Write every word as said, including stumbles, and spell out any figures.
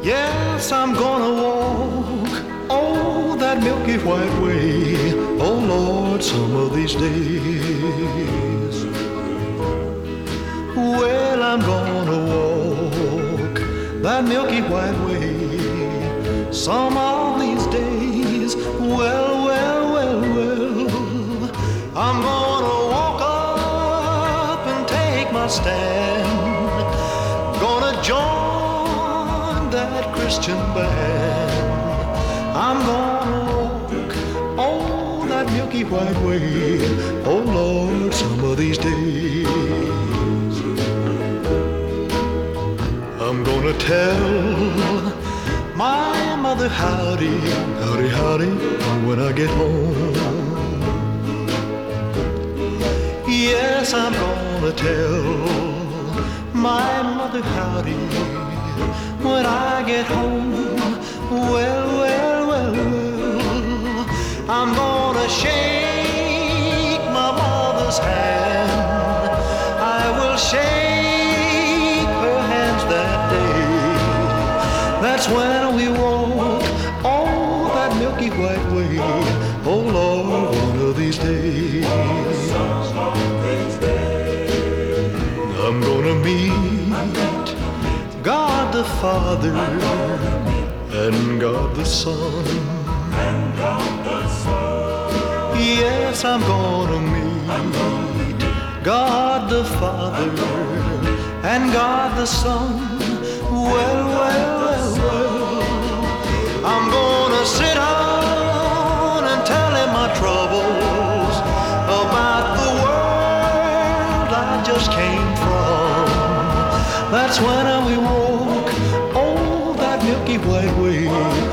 Yes, I'm gonna walk, oh, that milky white way, oh Lord, some of these days. Well, I'm gonna walk that milky white way some of these days. Well, well, well, well, I'm gonna walk up and take my stand, gonna join that Christian band. I'm gonna walk on that milky white way, oh Lord, some of these days. I'm gonna tell my mother howdy, howdy, howdy, when I get home. Yes, I'm gonna tell my mother howdy when I get home. Well, well, well, well, I'm gonna shake my mother's hand. I will shake her hands that day. That's when we walk on that milky white way, oh Lord, one of these days. I'm gonna meet God the Father and God the Son. Yes, I'm gonna meet God the Father and God the Son. Well, well, well, well, I'm gonna sit down and tell him my troubles about the world I just came from. That's when we walk, oh, that milky white way,